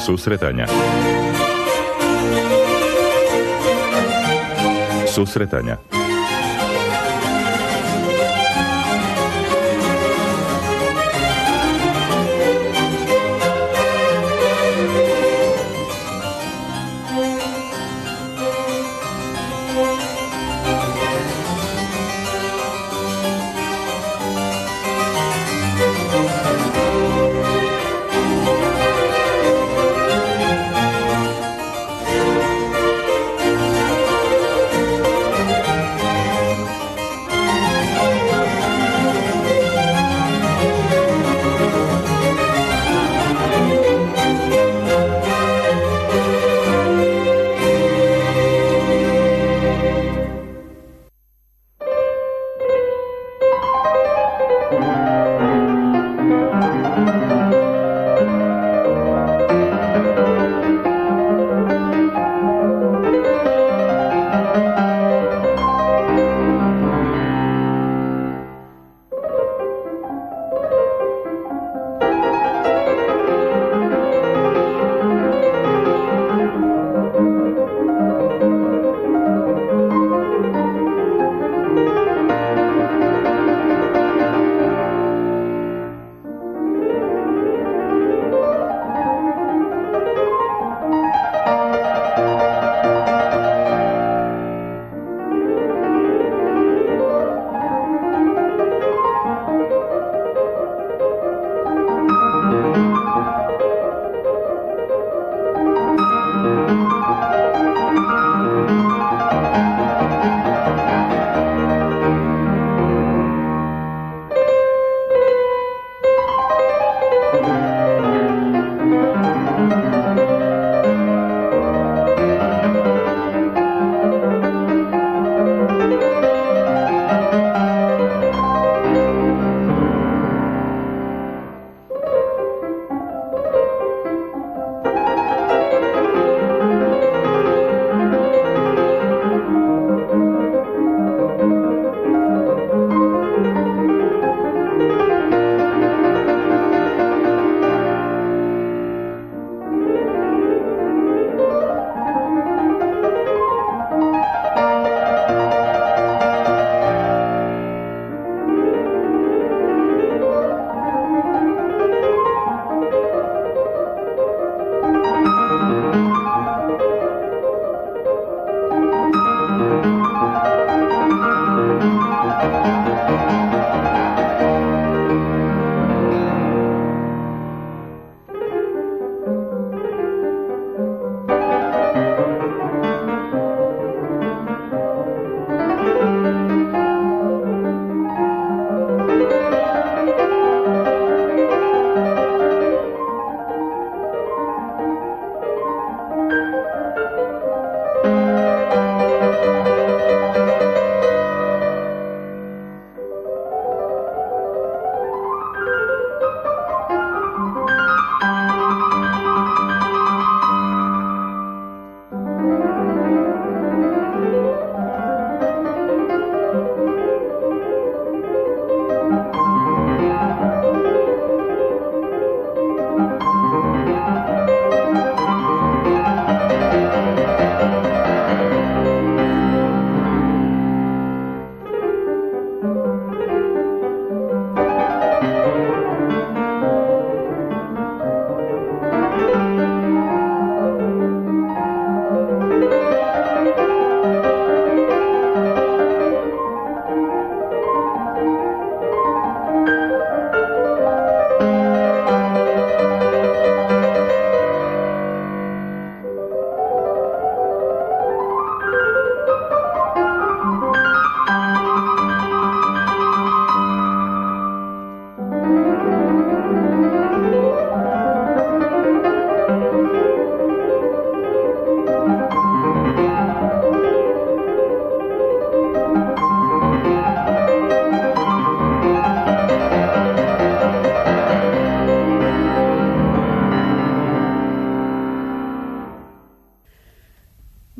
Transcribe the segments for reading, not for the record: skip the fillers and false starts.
Susretanja. Susretanja.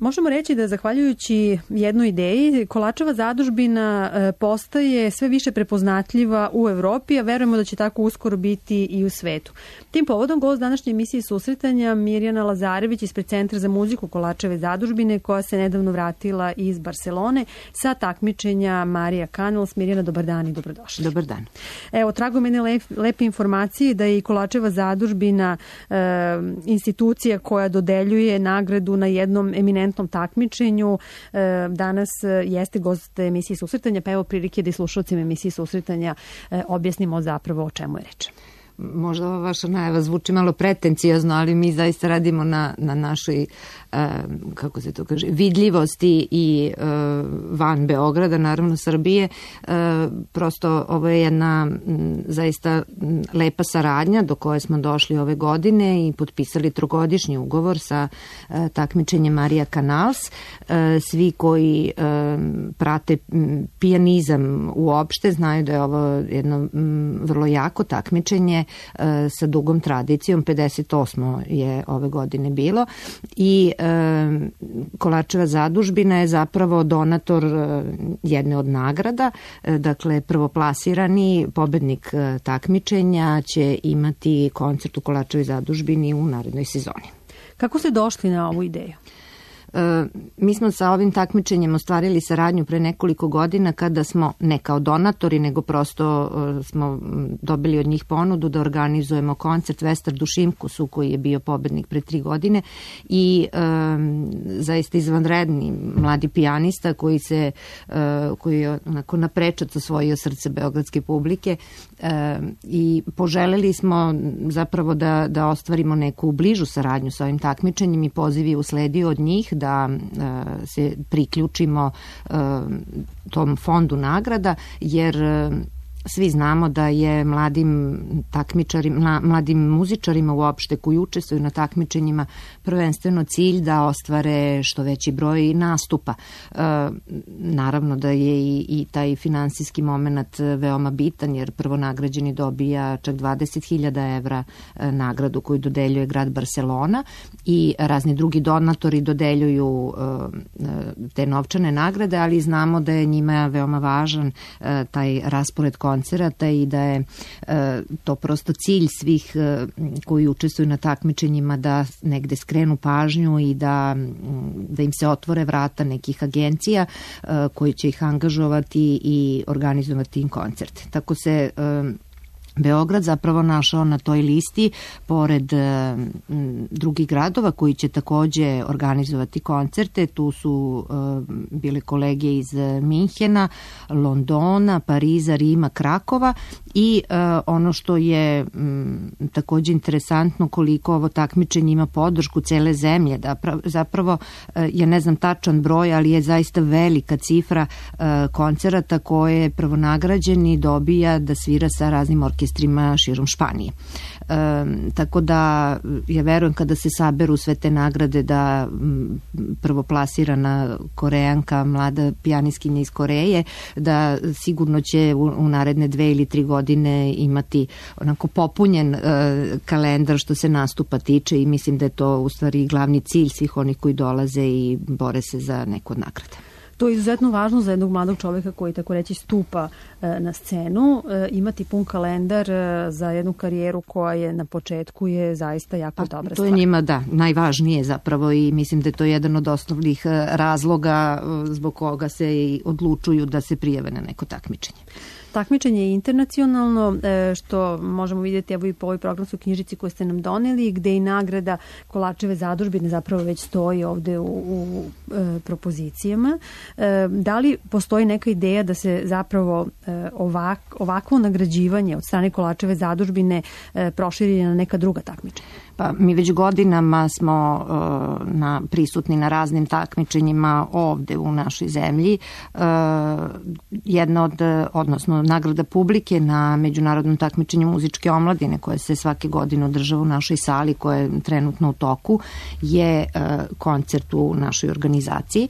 Možemo reći da zahvaljujući jednoj ideji Kolačeva zadužbina postaje sve više prepoznatljiva u Evropi, a verujemo da će tako uskoro biti i u svetu. Tim povodom gost današnje emisije susretanja Mirjana Lazarević ispred Centra za muziku Kolačeve zadužbine, koja se nedavno vratila iz Barcelone sa takmičenja Maria Canals. Mirjana, dobar dan i dobrodošli. Dobar dan. Evo, tragom jedne lepe informacije da je i Kolačeva zadužbina institucija koja dodeljuje nagradu na jednom eminentnom takmičenju. Danas jeste gost emisije susretanja, pa evo prilike da i slušalcima emisije susretanja objasnimo zapravo o čemu je reč. Možda ova vaša najava zvuči malo pretencijozno, ali mi zaista radimo na našoj, kako se to kaže, vidljivosti i van Beograda, naravno Srbije. Prosto ovo je jedna zaista lepa saradnja do koje smo došli ove godine i potpisali 3-godišnji ugovor sa takmičenjem Maria Canals. Svi koji prate pijanizam uopšte znaju da je ovo jedno vrlo jako takmičenje sa dugom tradicijom. 58. je ove godine bilo i Kolačeva zadužbina je zapravo donator jedne od nagrada. Dakle, prvoplasirani pobednik takmičenja će imati koncert u Kolačevoj zadužbini u narednoj sezoni. Kako ste došli na ovu ideju? Mi smo sa ovim takmičenjem ostvarili saradnju pre nekoliko godina kada smo, ne kao donatori, nego prosto smo dobili od njih ponudu da organizujemo koncert Vestardu Šimkusu, koji je bio pobednik pre 3 godine i zaista izvanredni mladi pijanista koji je onako naprečac osvojio srce beogradske publike i poželeli smo zapravo da ostvarimo neku bližu saradnju sa ovim takmičenjem i poziv je usledio od njih da se priključimo tom fondu nagrada, jer svi znamo da je mladim takmičarima, mladim muzičarima uopšte koji učestvuju na takmičenjima prvenstveno cilj da ostvare što veći broj nastupa. Naravno da je i taj finansijski moment veoma bitan, jer prvonagrađeni dobija čak 20.000 evra nagradu koju dodeljuje grad Barcelona i razni drugi donatori dodeljuju te novčane nagrade, ali znamo da je njima veoma važan taj raspored koncerata i da je to prosto cilj svih koji učestvuju na takmičenjima da negde skrenu pažnju i da im se otvore vrata nekih agencija koji će ih angažovati i organizovati im koncerte. Tako se Beograd zapravo našao na toj listi pored drugih gradova koji će takođe organizovati koncerte. Tu su bile kolege iz Minhena, Londona, Pariza, Rima, Krakova i ono što je takođe interesantno, koliko ovo takmičenje ima podršku cele zemlje. Zapravo, ja ne znam tačan broj, ali je zaista velika cifra koncerata koje prvonagrađeni dobija da svira sa raznim orkestrima širom Španije. Tako da ja verujem kada se saberu sve te nagrade da prvoplasirana Korejanka, mlada pijanistkinja iz Koreje, da sigurno će u naredne 2 ili 3 godine imati onako popunjen kalendar što se nastupa tiče i mislim da je to u stvari glavni cilj svih onih koji dolaze i bore se za neku od nagrada. To je izuzetno važno za jednog mladog čoveka koji, tako reći, stupa na scenu. Imati pun kalendar za jednu karijeru koja je na početku je zaista jako dobra stvar. To je njima, da, najvažnije zapravo i mislim da je to jedan od osnovnih razloga zbog koga se i odlučuju da se prijave na neko takmičenje. Takmičenje je internacionalno, što možemo vidjeti evo i po ovoj programskoj knjižici koju ste nam doneli, gde i nagrada Kolačeve zadužbine zapravo već stoji ovde u propozicijama. Da li postoji neka ideja da se zapravo ovakvo nagrađivanje od strane Kolačeve zadužbine proširi na neka druga takmičenja? Pa mi već godinama smo prisutni na raznim takmičenjima ovde u našoj zemlji. Jedna odnosno nagrada publike na međunarodnom takmičenju muzičke omladine koje se svake godine održava u našoj sali koja je trenutno u toku je koncert u našoj organizaciji.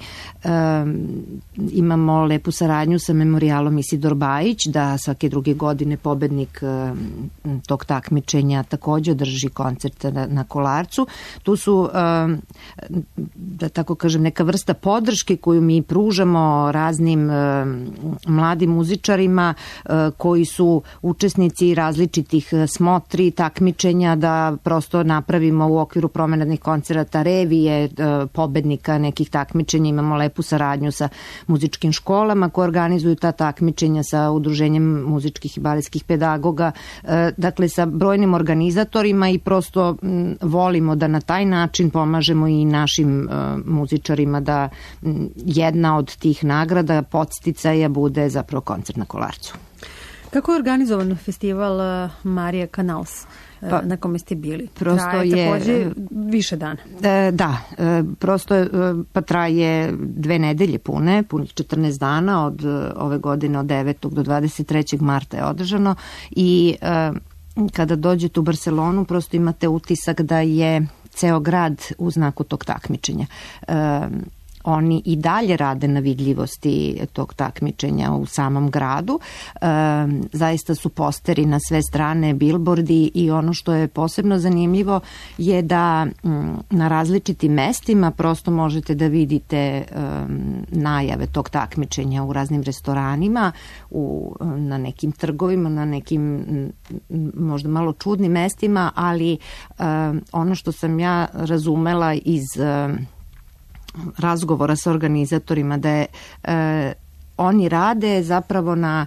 Imamo lepu saradnju sa memorijalom Isidor Bajić da svake druge godine pobednik tog takmičenja takođe održi koncert na Kolarcu. Tu su, da tako kažem, neka vrsta podrške koju mi pružamo raznim mladim muzičarima koji su učesnici različitih smotri, takmičenja, da prosto napravimo u okviru promenadnih koncerata revije pobednika nekih takmičenja. Imamo lepu saradnju sa muzičkim školama koje organizuju ta takmičenja, sa Udruženjem muzičkih i baletskih pedagoga, dakle sa brojnim organizatorima, i prosto volimo da na taj način pomažemo i našim muzičarima da jedna od tih nagrada, podsticaja, bude zapravo koncert na Kolarcu. Kako je organizovan festival Marija Canals na kome ste bili? Traje takođe više dana. Da, prosto pa traje 2 nedelje punih 14 dana, od ove godine od 9. do 23. marta je održano, i kada dođete u Barcelonu prosto imate utisak da je ceo grad u znaku tog takmičenja. Oni i dalje rade na vidljivosti tog takmičenja u samom gradu. Zaista su posteri na sve strane, bilbordi, i ono što je posebno zanimljivo je da na različitim mestima prosto možete da vidite najave tog takmičenja u raznim restoranima, na nekim trgovima, na nekim možda malo čudnim mestima, ali ono što sam ja razumela iz razgovora sa organizatorima, da je oni rade zapravo na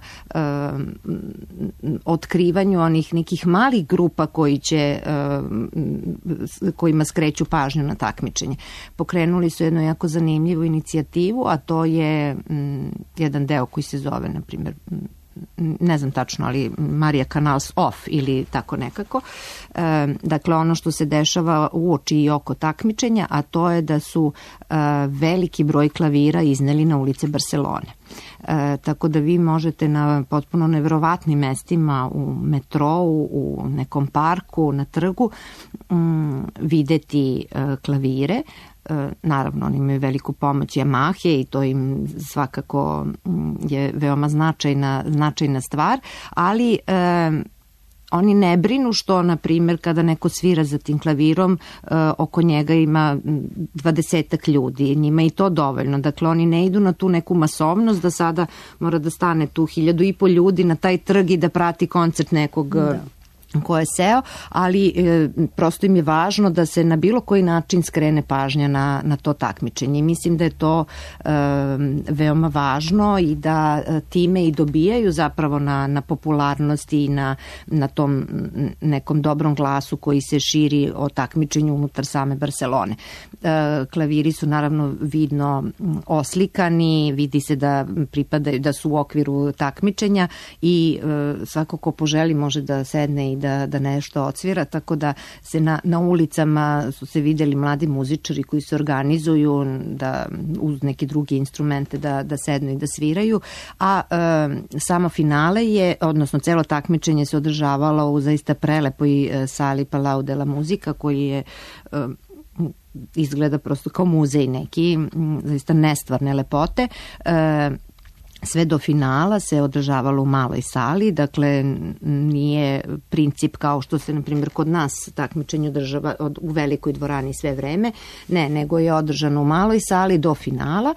otkrivanju onih nekih malih grupa kojima skreću pažnju na takmičenje. Pokrenuli su jednu jako zanimljivu inicijativu, a to je jedan deo koji se zove, na primjer, ne znam tačno, ali Marija Canals Off ili tako nekako. Dakle, ono što se dešava uoči i oko takmičenja, a to je da su veliki broj klavira izneli na ulice Barcelone. Tako da vi možete na potpuno neverovatnim mestima, u metrou, u nekom parku, na trgu, videti klavire. Naravno, oni imaju veliku pomoć Yamahe i to im svakako je veoma značajna stvar, ali oni ne brinu što, na primjer, kada neko svira za tim klavirom, oko njega ima 20 ljudi, njima i to dovoljno. Dakle, oni ne idu na tu neku masovnost da sada mora da stane tu 1500 ljudi na taj trg i da prati koncert nekog ko je seo, ali prosto im je važno da se na bilo koji način skrene pažnja na to takmičenje. Mislim da je to veoma važno i da time i dobijaju zapravo na popularnosti i na tom nekom dobrom glasu koji se širi o takmičenju unutar same Barcelone. Klaviri su naravno vidno oslikani, vidi se da pripadaju, da su u okviru takmičenja, i svako ko poželi može da sedne i da nešto odsvira, tako da se na ulicama su se videli mladi muzičari koji se organizuju da uz neke druge instrumente da sednu i da sviraju, a samo finale je, odnosno celo takmičenje se održavalo u zaista prelepoj sali Palau de la Musica, koji je izgleda prosto kao muzej neki, zaista nestvarne lepote. Sve do finala se održavalo u maloj sali, dakle nije princip kao što se, na primjer, kod nas takmičenje održava u velikoj dvorani sve vreme, ne, nego je održano u maloj sali do finala.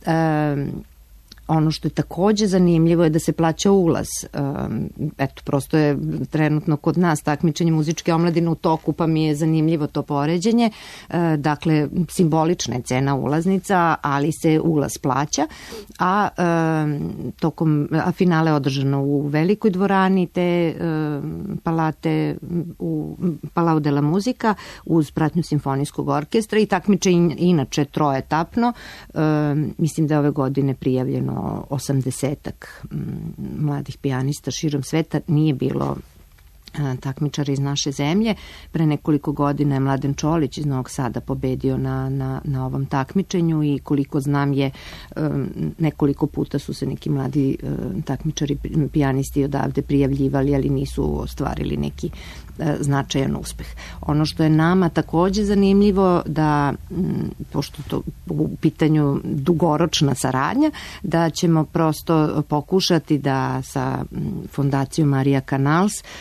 Ono što je takođe zanimljivo je da se plaća ulaz. Eto, prosto je trenutno kod nas takmičenje muzičke omladine u toku, pa mi je zanimljivo to poređenje. Dakle, simbolična je cena ulaznica, ali se ulaz plaća, a finale je održano u velikoj dvorani te palate u Palau de la Musica uz pratnju simfonijskog orkestra, i takmičenje inače troetapno. Mislim da je ove godine prijavljeno 80-ak mladih pijanista širom sveta. Nije bilo takmičara iz naše zemlje. Pre nekoliko godina je Mladen Čolić iz Novog Sada pobedio na ovom takmičenju, i koliko znam je nekoliko puta su se neki mladi takmičari, pijanisti odavde prijavljivali, ali nisu ostvarili neki značajan uspeh. Ono što je nama takođe zanimljivo, da pošto to u pitanju dugoročna saradnja, da ćemo prosto pokušati da sa Fondacijom Marija Canals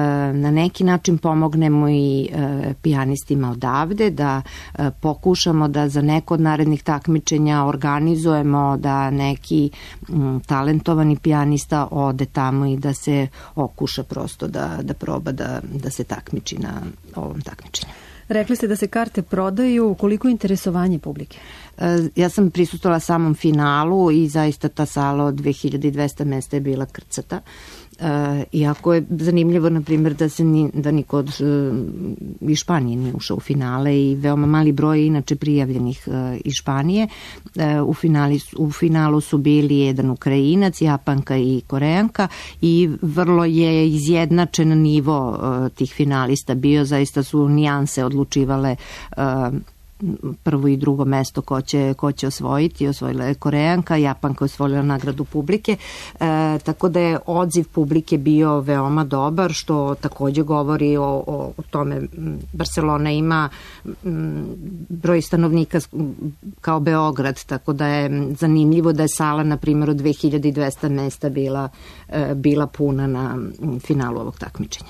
na neki način pomognemo i pijanistima odavde, da pokušamo da za neko od narednih takmičenja organizujemo da neki talentovani pijanista ode tamo i da se okuša prosto da proba da se takmiči na ovom takmičenju. Rekli ste da se karte prodaju, koliko je interesovanje publike? Ja sam prisustila samom finalu i zaista ta sala od 2200 mesta je bila krcata. Iako je zanimljivo, na primjer, da niko od iz Španije nije ušao u finale i veoma mali broj inače prijavljenih iz Španije. U finalu su bili jedan Ukrajinac, Japanka i Koreanka i vrlo je izjednačen nivo tih finalista bio, zaista su nijanse odlučivale prvo i drugo mesto ko će osvojiti. Osvojila je Koreanka, Japanka je osvojila nagradu publike, tako da je odziv publike bio veoma dobar, što takođe govori o tome. Barcelona ima broj stanovnika kao Beograd, tako da je zanimljivo da je sala, na primjer, od 2200 mesta bila puna na finalu ovog takmičenja.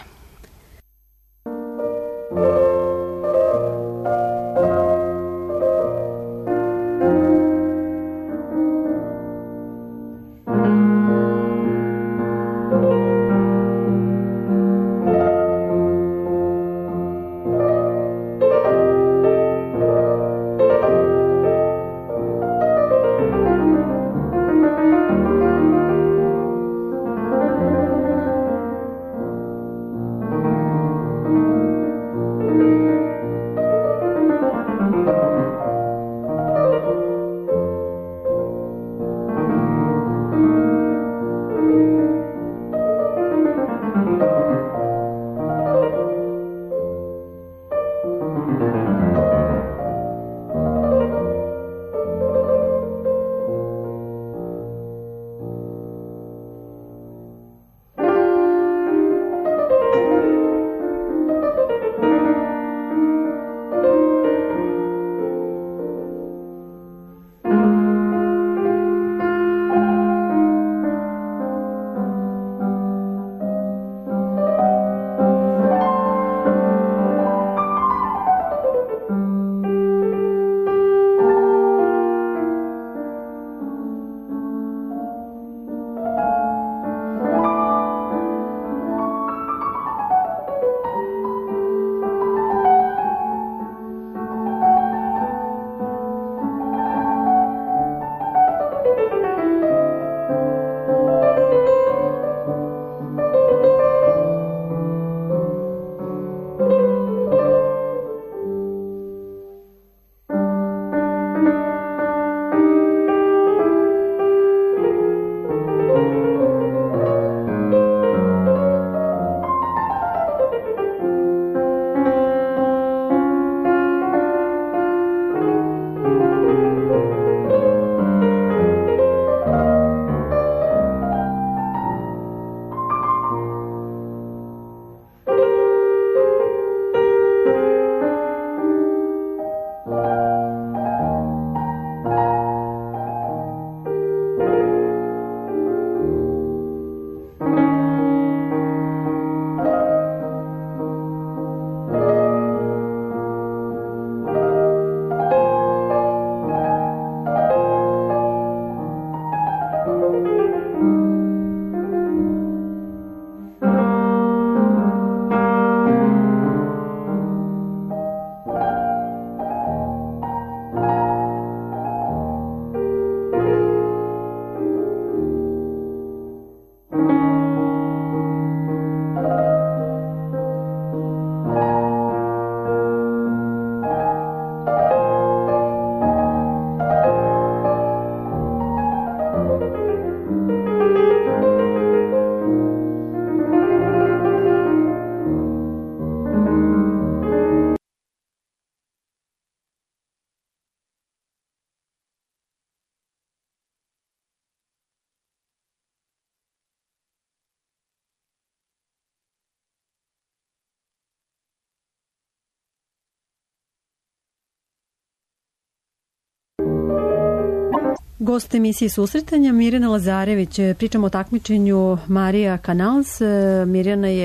Gost emisije Susretanja Mirjana Lazarević. Pričamo o takmičenju Maria Canals. Mirjana je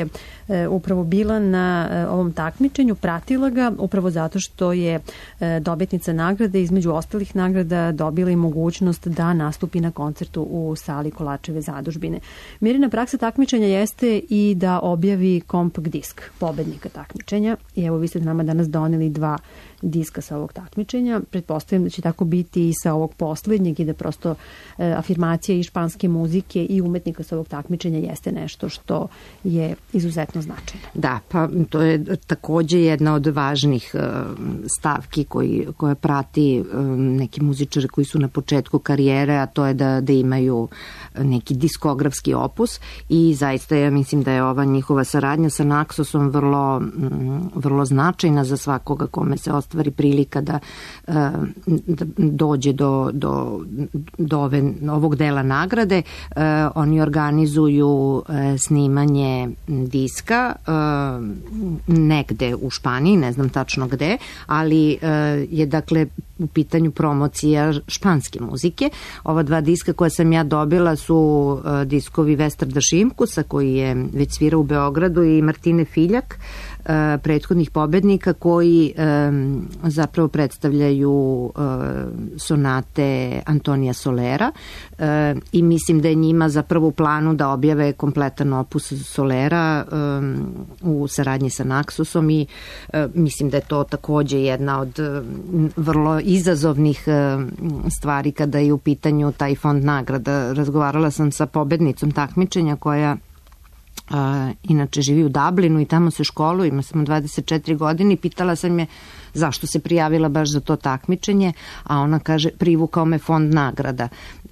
upravo bila na ovom takmičenju, pratila ga upravo zato što je dobitnica nagrade, između ostalih nagrada, dobila i mogućnost da nastupi na koncertu u sali Kolačeve zadužbine. Mirjana, praksa takmičenja jeste i da objavi kompakt disk pobednika takmičenja i evo vi ste nama danas doneli 2 diska sa ovog takmičenja. Pretpostavljam da će tako biti i sa ovog poslednjeg i da prosto afirmacija i španske muzike i umetnika sa ovog takmičenja jeste nešto što je izuzetno značajno. Da, pa to je takođe jedna od važnih stavki koje prati neki muzičari koji su na početku karijere, a to je da imaju neki diskografski opus i zaista ja mislim da je ova njihova saradnja sa Naxosom vrlo značajna za svakoga kome se ostvari prilika da dođe do ovog dela nagrade. Oni organizuju snimanje diska negde u Španiji, ne znam tačno gde, ali je dakle u pitanju promocija španske muzike. Ova 2 diska koje sam ja dobila su diskovi Vesterda Šimkusa, koji je već svirao u Beogradu, i Martine Filjak, prethodnih pobednika, koji zapravo predstavljaju sonate Antonija Solera i mislim da je njima zapravo u planu da objave kompletan opus Solera u saradnji sa Naxosom i mislim da je to takođe jedna od vrlo izazovnih stvari kada je u pitanju taj fond nagrada. Razgovarala sam sa pobednicom takmičenja koja inače živi u Dublinu i tamo se školuje, ima samo 24 godine i pitala sam je zašto se prijavila baš za to takmičenje, a ona kaže privukao me fond nagrada.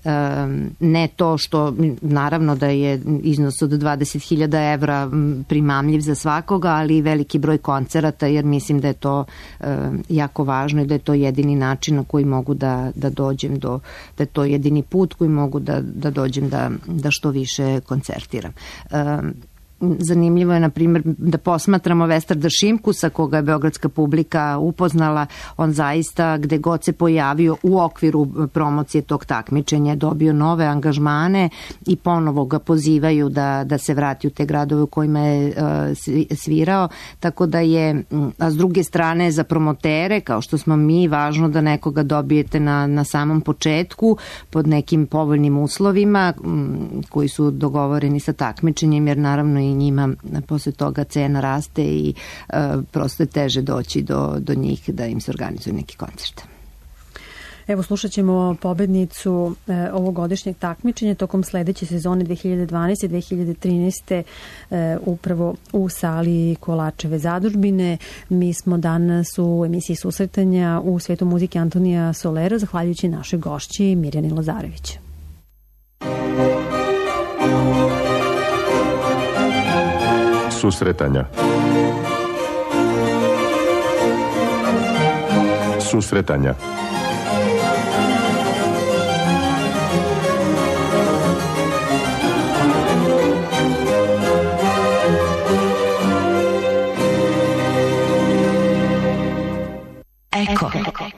Ne to što, naravno da je iznos od 20.000 evra primamljiv za svakoga, ali i veliki broj koncerata, jer mislim da je to jako važno i da je to jedini način na koji mogu da dođem da je to jedini put koji mogu da dođem da što više koncertiram. Zanimljivo je, na primjer, da posmatramo Vesterda Šimkusa, koga je beogradska publika upoznala. On zaista, gde god se pojavio u okviru promocije tog takmičenja, je dobio nove angažmane i ponovo ga pozivaju da se vrati u te gradove u kojima je svirao. Tako da je, a s druge strane, za promotere, kao što smo mi, važno da nekoga dobijete na samom početku, pod nekim povoljnim uslovima koji su dogovoreni sa takmičenjem, jer naravno i njima posle toga cena raste i prosto je teže doći do njih da im se organizuje neki koncert. Evo, slušat ćemo pobednicu ovogodišnjeg takmičenja tokom sledeće sezone 2012-2013 upravo u sali Kolačeve zadužbine. Mi smo danas u emisiji Susretanja u svetu muzike Antonija Solera, zahvaljujući našoj gošći Mirjani Lazarević. Susretanja. Susretanja. Eko.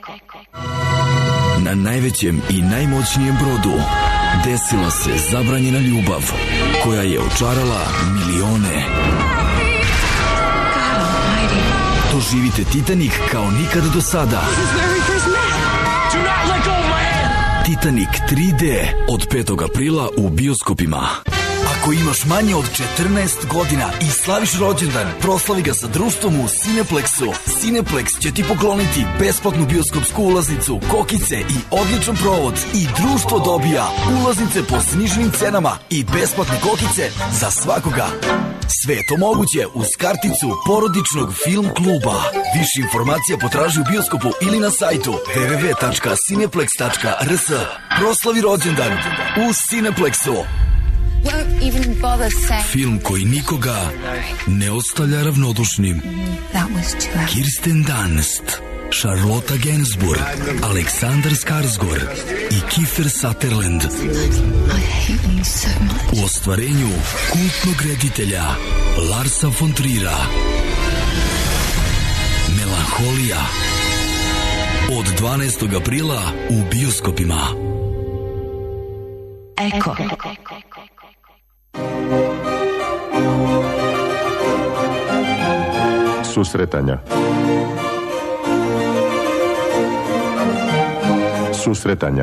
Na najvećem i najmoćnijem brodu desila se zabranjena ljubav koja je očarala milione. Doživite Titanic kao nikad do sada. Titanic 3D od 5. aprila u bioskopima. Ako imaš manje od 14 godina i slaviš rođendan, proslavi ga sa društvom u Cineplexu. Cineplex će ti pokloniti besplatnu bioskopsku ulaznicu, kokice i odličan provod. I društvo dobija ulaznice po sniženim cenama i besplatne kokice za svakoga. Sve je to moguće uz karticu porodičnog film kluba. Više informacija potraži u bioskopu ili na sajtu www.cineplex.rs. Proslavi rođendan u Cineplexu. Film koji nikoga ne ostavlja ravnodušnim. Kirsten Dunst, Charlotte Gainsbourg, Aleksandar Skarsgård i Kiefer Sutherland u ostvarenju kultnog reditelja Larsa von Trier'a. Melanholija od 12. aprila u bioskopima. Eko. Susretanja. Susretanja.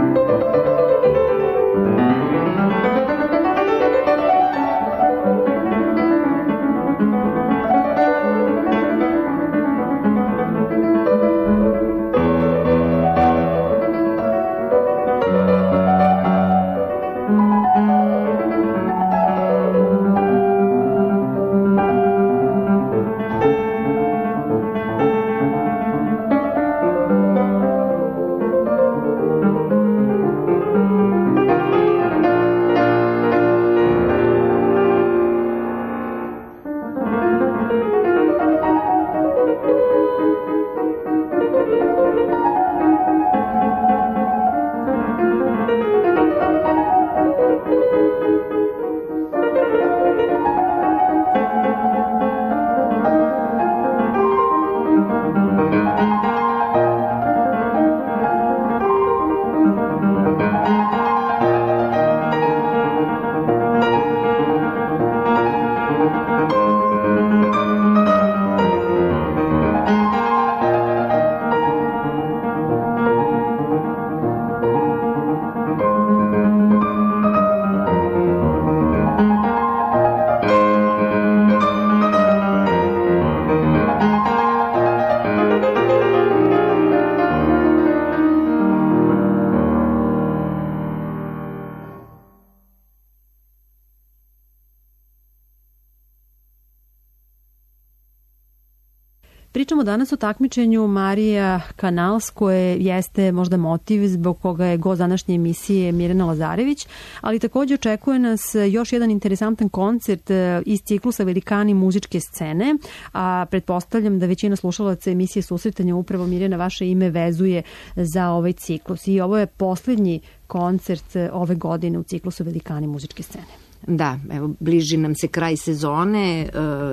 Pričamo danas o takmičenju Marija Canals, koje jeste možda motiv zbog koga je gost današnje emisije Mirjana Lazarević, ali takođe očekuje nas još jedan interesantan koncert iz ciklusa Velikani muzičke scene, a pretpostavljam da većina slušalaca emisije Susretanja upravo Mirjana vaše ime vezuje za ovaj ciklus. I ovo je poslednji koncert ove godine u ciklusu Velikani muzičke scene. Da, evo, bliži nam se kraj sezone,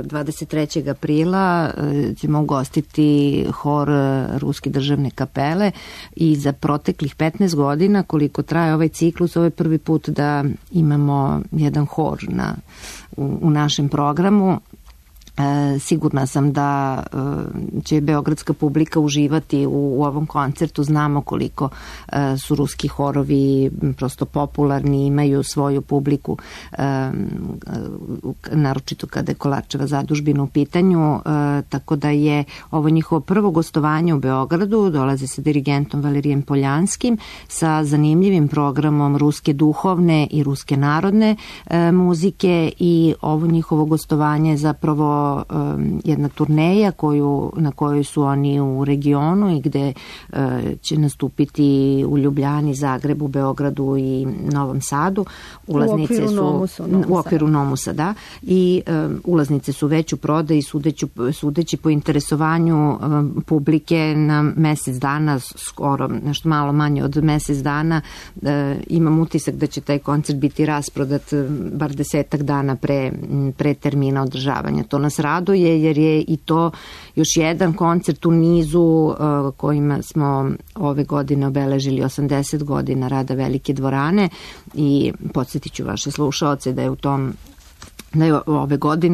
23. aprila ćemo ugostiti hor Ruske državne kapele i za proteklih 15 godina koliko traje ovaj ciklus, ovo je prvi put da imamo jedan hor u našem programu. Sigurna sam da će beogradska publika uživati u ovom koncertu. Znamo koliko su ruski horovi prosto popularni, imaju svoju publiku, naročito kada je Kolarčeva zadužbina u pitanju, tako da je ovo njihovo prvo gostovanje u Beogradu. Dolaze sa dirigentom Valerijem Poljanskim sa zanimljivim programom ruske duhovne i ruske narodne muzike, i ovo njihovo gostovanje je zapravo jedna turneja na kojoj su oni u regionu i gde će nastupiti u Ljubljani, Zagrebu, Beogradu i Novom Sadu. Ulaznice u okviru Nomusa, da. I ulaznice su već u prodaji, sudeći po interesovanju publike na mesec dana, skoro nešto malo manje od mesec dana. Imam utisak da će taj koncert biti rasprodat bar 10 dana pre termina održavanja. To nas raduje, jer je i to još jedan koncert u nizu kojima smo ove godine obeležili 80 godina rada Velike dvorane, i podsjetit ću vaše slušaoce da je ove godine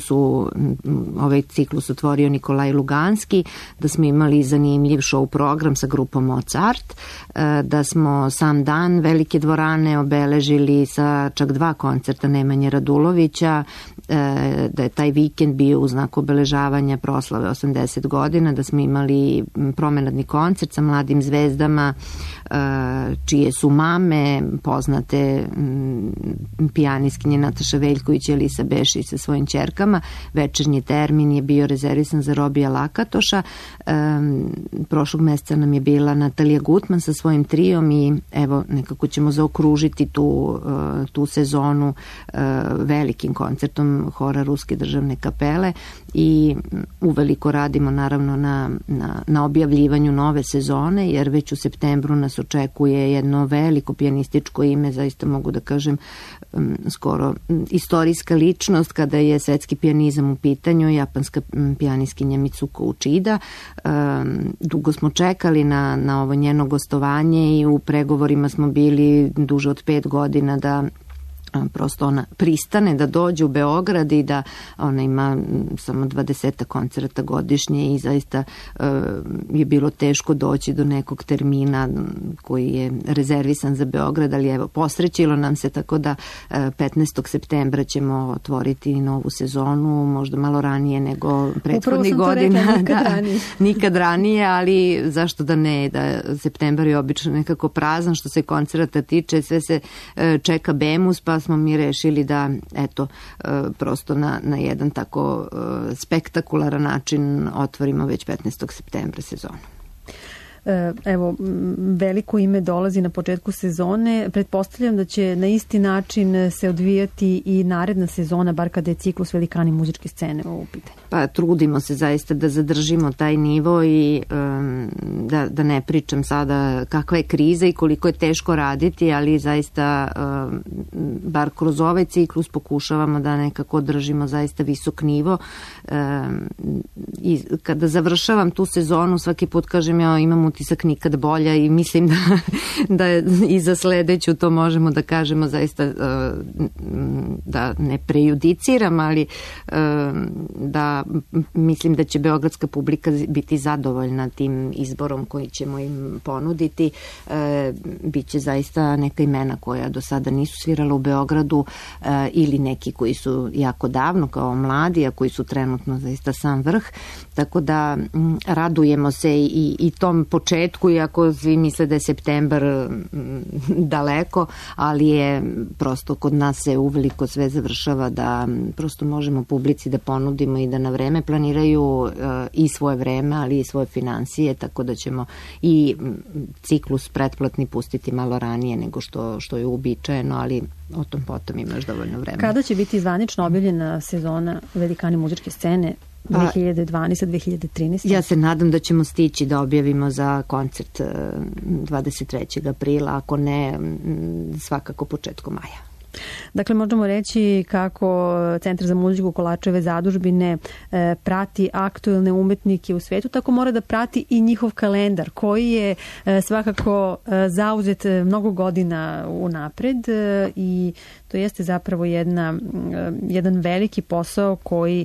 ovaj ciklus otvorio Nikolaj Luganski, da smo imali zanimljiv show program sa grupom Mozart, da smo sam dan Velike dvorane obeležili sa čak 2 koncerta Nemanje Radulovića, da je taj vikend bio u znak obeležavanja proslave 80 godina, da smo imali promenadni koncert sa mladim zvezdama čije su mame poznate pijanistkinje Nataša Veljković i Elisa Bešić sa svojim ćerkama. Večernji termin je bio rezervisan za Robija Lakatoša. Prošlog meseca nam je bila Natalija Gutman sa svojim trijom, i evo nekako ćemo zaokružiti tu sezonu velikim koncertom hora Ruske državne kapele, i uveliko radimo naravno na objavljivanju nove sezone, jer već u septembru nas očekuje jedno veliko pijanističko ime, zaista mogu da kažem skoro istorijska ličnost kada je svetski pijanizam u pitanju, japanska pijanistkinja Mitsuko Uchida. Dugo smo čekali na ovo njeno gostovanje i u pregovorima smo bili duže od 5 godina da prosto ona pristane da dođe u Beograd i da ona ima samo 20 koncerta godišnje i zaista je bilo teško doći do nekog termina koji je rezervisan za Beograd, ali evo, posrećilo nam se, tako da 15. septembra ćemo otvoriti novu sezonu, možda malo ranije nego prethodnih godina. Nikad ranije, ali zašto da ne, da septembar je obično nekako prazan što se koncerta tiče, sve se čeka Bemus, pa smo mi rešili da, eto, prosto na jedan tako spektakularan način otvorimo već 15. septembra sezonu. Evo, veliko ime dolazi na početku sezone. Pretpostavljam da će na isti način se odvijati i naredna sezona, bar kada je ciklus Velikani muzičke scene u pitanju. Pa trudimo se zaista da zadržimo taj nivo i da ne pričam sada kakva je kriza i koliko je teško raditi, ali zaista bar kroz ovaj ciklus pokušavamo da nekako držimo zaista visok nivo. I kada završavam tu sezonu, svaki put kažem ja imam utisak nikad bolja i mislim da i za sledeću to možemo da kažemo zaista, da ne prejudiciram, ali da mislim da će beogradska publika biti zadovoljna tim izborom koji ćemo im ponuditi. Biće zaista neka imena koja do sada nisu svirala u Beogradu ili neki koji su jako davno kao mladi, a koji su trenutno zaista sam vrh. Tako da radujemo se i tom početku, iako svi misle da je septembar daleko, ali je prosto kod nas se uveliko sve završava da prosto možemo publici da ponudimo i da na vreme planiraju i svoje vreme, ali i svoje finansije, tako da ćemo i ciklus pretplatni pustiti malo ranije nego što je uobičajeno, ali o tom potom imaš dovoljno vremena. Kada će biti zvanično objavljena sezona Velikani muzičke scene 2012-2013? Ja se nadam da ćemo stići da objavimo za koncert 23. aprila, ako ne, svakako početkom maja. Dakle, možemo reći kako Centar za muziku Kolačeve zadužbine prati aktuelne umetnike u svetu, tako mora da prati i njihov kalendar, koji je svakako zauzet mnogo godina unapred i to jeste zapravo jedan veliki posao koji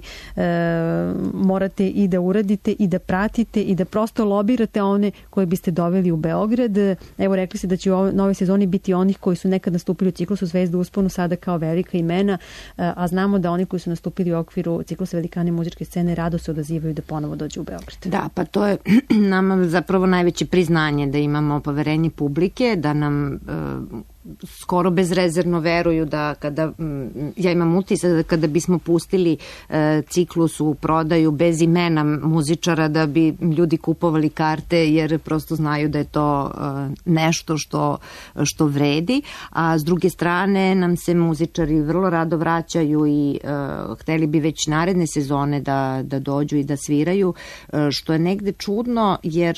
morate i da uradite i da pratite i da prosto lobirate one koje biste doveli u Beograd. Evo, rekli ste da će u novoj sezoni biti onih koji su nekad nastupili u ciklusu Zvezda usponu sada kao velika imena, a znamo da oni koji su nastupili u okviru ciklusa Velikane muzičke scene rado se odazivaju da ponovo dođu u Beograd. Da, pa to je nama zapravo najveće priznanje da imamo poverenje publike, da nam skoro bezrezervno veruju da kada, ja imam utisak da kada bismo pustili ciklus u prodaju bez imena muzičara da bi ljudi kupovali karte jer prosto znaju da je to nešto što vredi, a s druge strane nam se muzičari vrlo rado vraćaju i hteli bi već naredne sezone da dođu i da sviraju, što je negde čudno jer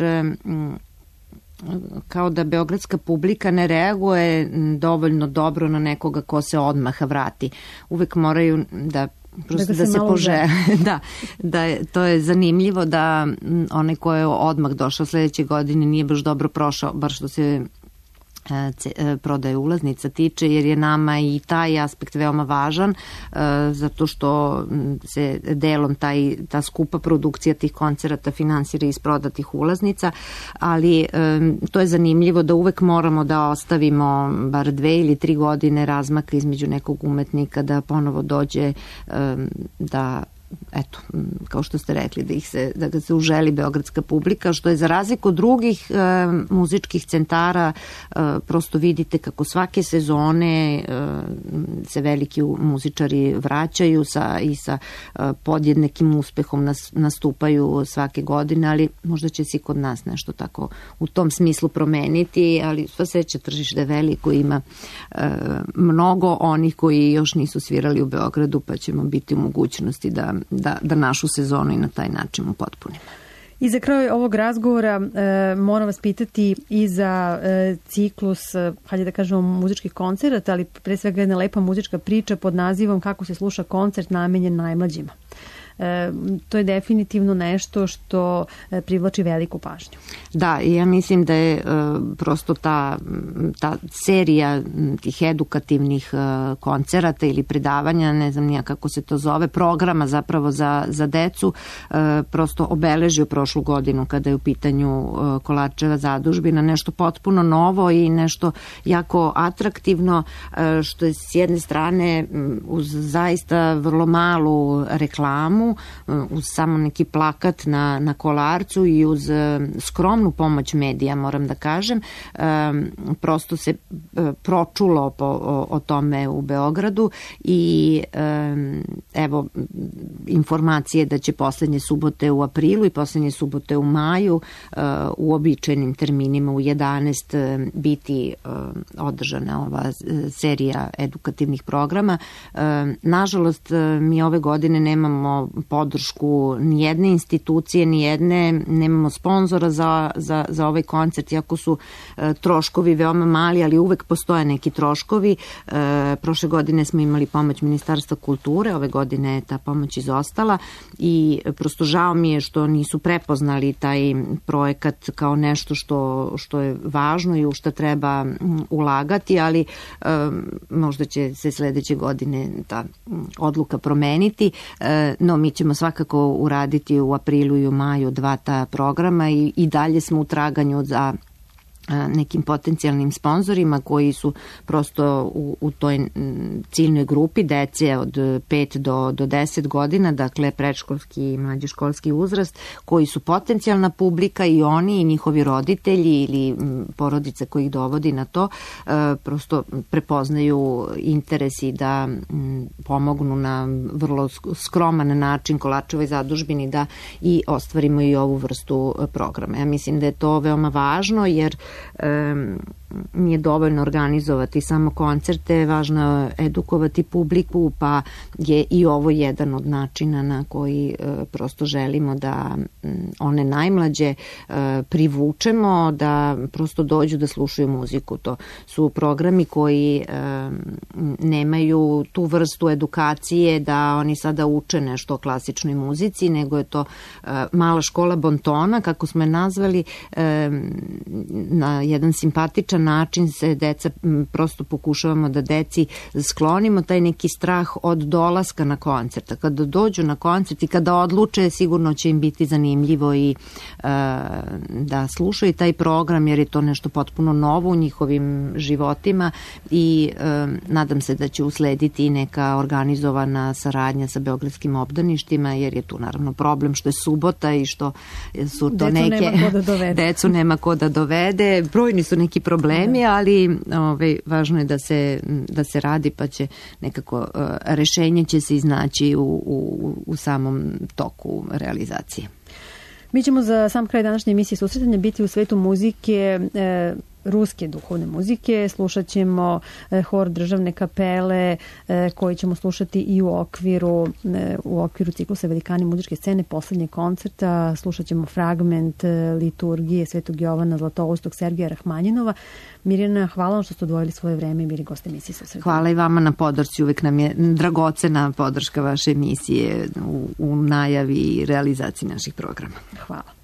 kao da beogradska publika ne reaguje dovoljno dobro na nekoga ko se odmah vrati. Uvek moraju da se požele. To je zanimljivo da onaj ko je odmah došao sledeće godine nije baš dobro prošao, bar što se prodaje ulaznica tiče, jer je nama i taj aspekt veoma važan, zato što se delom ta skupa produkcija tih koncerata finansira iz prodatih ulaznica, ali to je zanimljivo da uvek moramo da ostavimo bar 2 ili 3 godine razmaka između nekog umetnika da ponovo dođe da eto, kao što ste rekli, da ga se uželi beogradska publika, što je za razliku od drugih muzičkih centara, prosto vidite kako svake sezone se veliki muzičari vraćaju i sa podjednakim uspehom nastupaju svake godine, ali možda će se i kod nas nešto tako u tom smislu promeniti, ali sva sreća tržište je veliko, ima mnogo onih koji još nisu svirali u Beogradu, pa ćemo biti u mogućnosti da našu sezonu i na taj način upotpunimo. I za kraj ovog razgovora moram vas pitati i za ciklus, hajde da kažemo, muzičkih koncerata, ali pre svega jedna lepa muzička priča pod nazivom Kako se sluša koncert namenjen najmlađima. to je definitivno nešto što privlači veliku pažnju. Da, i ja mislim da je prosto ta serija tih edukativnih koncerata ili predavanja, ne znam nija kako se to zove, programa zapravo za decu, prosto obeležio prošlu godinu kada je u pitanju Kolarčeva zadužbina, nešto potpuno novo i nešto jako atraktivno, što je s jedne strane uz zaista vrlo malu reklamu, uz samo neki plakat na Kolarcu i uz skromnu pomoć medija, moram da kažem, prosto se pročulo o tome u Beogradu i evo informacije da će poslednje subote u aprilu i poslednje subote u maju u običajnim terminima u 11 biti održana ova serija edukativnih programa. Nažalost, mi ove godine nemamo podršku nijedne institucije, nemamo sponzora za ovaj koncert, iako su troškovi veoma mali, ali uvek postoje neki troškovi. Prošle godine smo imali pomoć Ministarstva kulture, ove godine je ta pomoć izostala i prosto žao mi je što nisu prepoznali taj projekat kao nešto što je važno i u što treba ulagati, ali možda će se sledeće godine ta odluka promeniti, no mi ćemo svakako uraditi u aprilu i u maju 2 ta programa i dalje smo u traganju za nekim potencijalnim sponzorima koji su prosto u toj ciljnoj grupi dece od 5 do 10 godina, dakle predškolski i mlađeškolski uzrast, koji su potencijalna publika i oni i njihovi roditelji ili porodice koji ih dovodi na to, prosto prepoznaju interesi da pomognu na vrlo skroman način Kolarčevoj zadužbini da i ostvarimo i ovu vrstu programa. Ja mislim da je to veoma važno jer nije dovoljno organizovati samo koncerte, važno je edukovati publiku, pa je i ovo jedan od načina na koji prosto želimo da one najmlađe privučemo, da prosto dođu da slušaju muziku. To su programi koji nemaju tu vrstu edukacije da oni sada uče nešto o klasičnoj muzici, nego je to mala škola bontona, kako smo je nazvali, na jedan simpatičan način se deca, prosto pokušavamo da deci sklonimo taj neki strah od dolaska na koncert. Kada dođu na koncert i kada odluče, sigurno će im biti zanimljivo i da slušaju taj program, jer je to nešto potpuno novo u njihovim životima i nadam se da će uslediti neka organizovana saradnja sa beogradskim obdaništima, jer je tu naravno problem što je subota i što su to decu nema ko da dovede. Brojni su neki problemi, ali važno je da se radi, pa će nekako rešenje će se iznaći u samom toku realizacije. Mi ćemo za sam kraj današnje emisije Susretanja biti u svetu muzike, ruske duhovne muzike. Slušat ćemo hor državne kapele koji ćemo slušati i u okviru ciklusa Velikani muzičke scene poslednjeg koncerta. Slušat ćemo fragment liturgije Svetog Jovana Zlatoustog Sergeja Rahmanjinova. Mirjana, hvala vam što ste odvojili svoje vreme i bili goste emisije Susretanja. Hvala i vama na podršci. Uvek nam je dragocena podrška vaše emisije u najavi i realizaciji naših programa. Hvala.